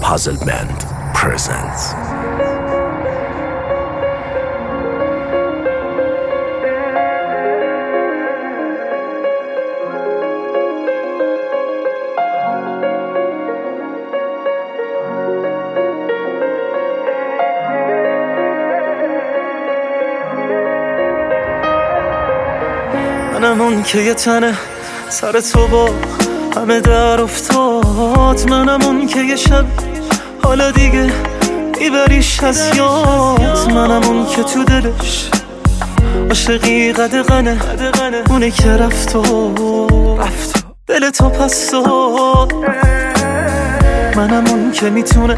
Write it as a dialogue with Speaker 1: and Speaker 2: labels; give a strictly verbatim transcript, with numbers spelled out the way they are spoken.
Speaker 1: Puzzle Band presents.
Speaker 2: منم اون که یه تنه سر تو با همه در افتاد، منم اون که یه شب حالا دیگه میبریش از یاد، منم اون که تو دلش عاشقی قدغنه، اونه که رفت و رفت دل تو پس داد، منم اون که میتونه